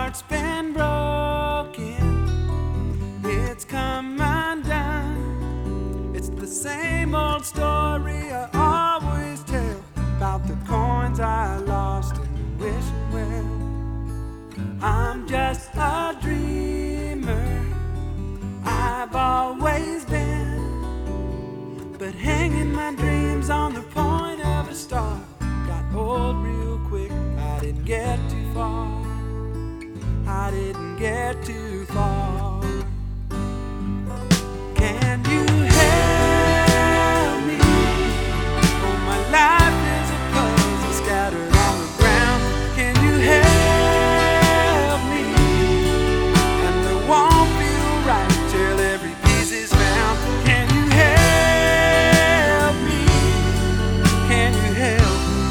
heart's been broken, it's come undone. It's the same old story I always tell about the coins I lost and wishing well. I'm just a dreamer, I've always been, but hanging my dreams on the point of a star got old real quick. I didn't get too far, I didn't get too far. Can you help me? Oh, my life is a puzzle scattered on the ground. Can you help me? And it won't feel right till every piece is found. Can you help me? Can you help me?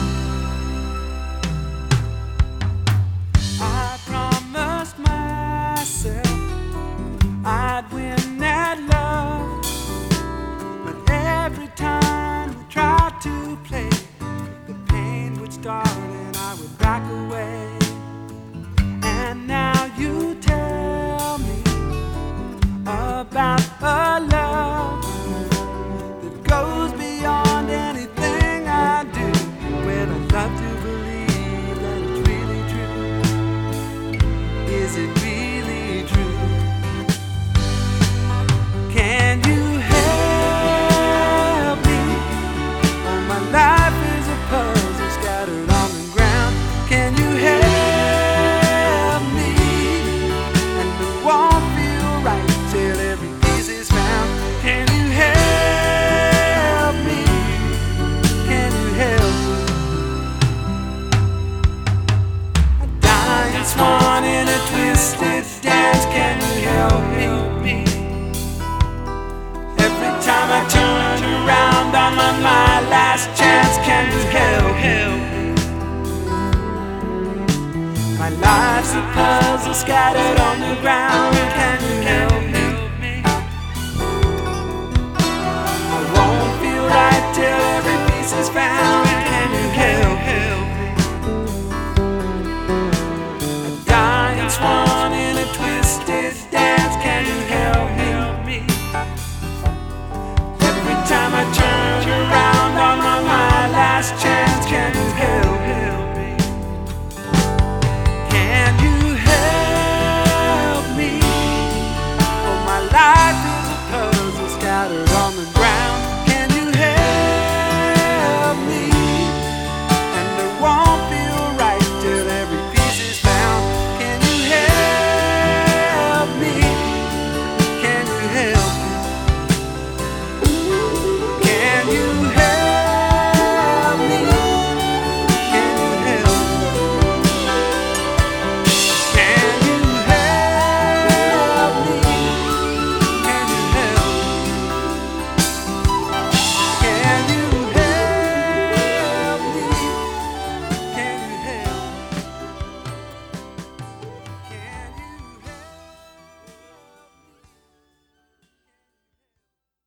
I promised myself I'd win that love, but every time we tried to play, the pain would start and I would back away. And now you tell me about a love that goes beyond anything I do. Well, I'd love to believe that it's really true. Is it really true? Can you help me? Oh, my life is a puzzle scattered on the ground. Can you help me? And it won't feel right till every piece is found. Can you help me? Can you help me? A dying swan in a twisted dance. Can you help me? Every time I turn around, I'm on my last chance. Can you help me? My life's a puzzle scattered on the ground. Can you help me? I won't feel right till every piece is found.